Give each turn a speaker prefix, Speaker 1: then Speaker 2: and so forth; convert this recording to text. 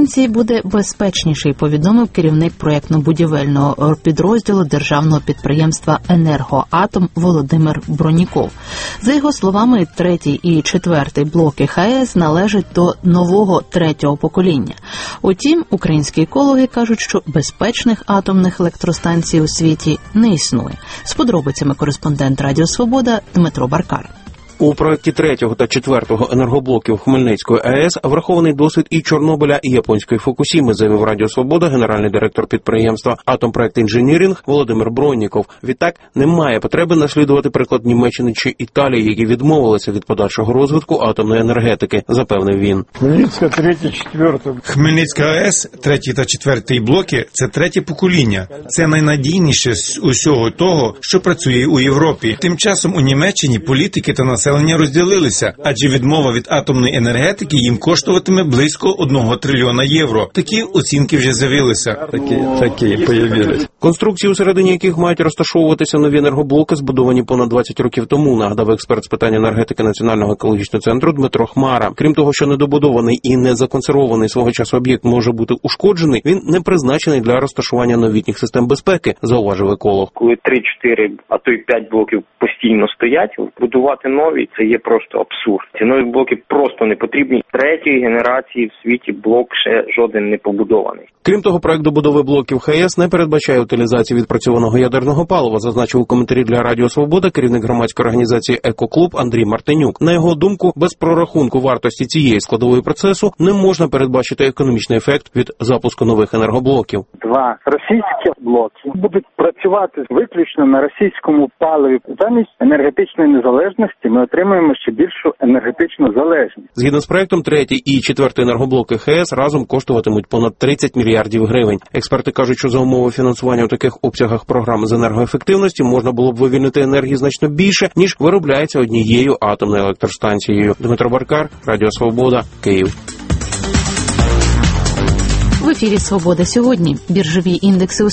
Speaker 1: електростанції буде безпечніший, повідомив керівник проєктно-будівельного підрозділу державного підприємства «Енергоатом» Володимир Броніков. За його словами, 3-й і 4-й блоки ХАЕС належать до нового 3-го покоління. Утім, українські екологи кажуть, що безпечних атомних електростанцій у світі не існує. З подробицями кореспондент Радіо Свобода Дмитро Баркар.
Speaker 2: У проєкті 3-го та 4-го енергоблоків Хмельницької АЕС врахований досвід і Чорнобиля, і японської Фукусіми, заявив Радіо Свобода генеральний директор підприємства «Атомпроект Інженірінг» Володимир Бронніков. Відтак, немає потреби наслідувати приклад Німеччини чи Італії, які відмовилися від подальшого розвитку атомної енергетики, запевнив він.
Speaker 3: Хмельницька 3-й, 4-й.
Speaker 4: Хмельницька АЕС, 3-й та 4-й блоки – це 3-є покоління. Це найнадійніше з усього того, що працює у Європі. Тим часом у Німеччині політики та населення розділилися, адже відмова від атомної енергетики їм коштуватиме близько 1 трильйона євро. Такі оцінки вже з'явилися.
Speaker 3: Такі появились.
Speaker 2: Конструкції, усередині яких мають розташовуватися нові енергоблоки, збудовані понад 20 років тому, нагадав експерт з питань енергетики Національного екологічного центру Дмитро Хмара. Крім того, що недобудований і не законсервований свого часу об'єкт може бути ушкоджений, він не призначений для розташування новітніх систем безпеки, зауважив еколог.
Speaker 5: Коли 3-4, а то й 5 блоків постійно стоять, будувати нові – це є просто абсурд. Ці нові блоки просто не потрібні. 3-ї генерації в світі блок ще жоден не побудований.
Speaker 2: Крім того, проект добудови блоків ХАЕС не передбачає утилізації відпрацьованого ядерного палива, зазначив у коментарі для Радіо Свобода керівник громадської організації «Екоклуб» Андрій Мартинюк. На його думку, без прорахунку вартості цієї складової процесу не можна передбачити економічний ефект від запуску нових енергоблоків.
Speaker 6: 2 російські блоки будуть працювати виключно на російському паливі. Замість енергетичної незалежності ми отримуємо ще більшу енергетичну залежність.
Speaker 2: Згідно з проектом, 3-й і 4-й енергоблоки ХАЕС разом коштуватимуть понад 30 мільярдів гривень. Експерти кажуть, що за умови фінансування у таких обсягах програм з енергоефективності можна було б вивільнити енергії значно більше, ніж виробляється однією атомною електростанцією. Дмитро Баркар, Радіо Свобода, Київ.
Speaker 1: В ефірі «Свобода сьогодні». Біржові індекси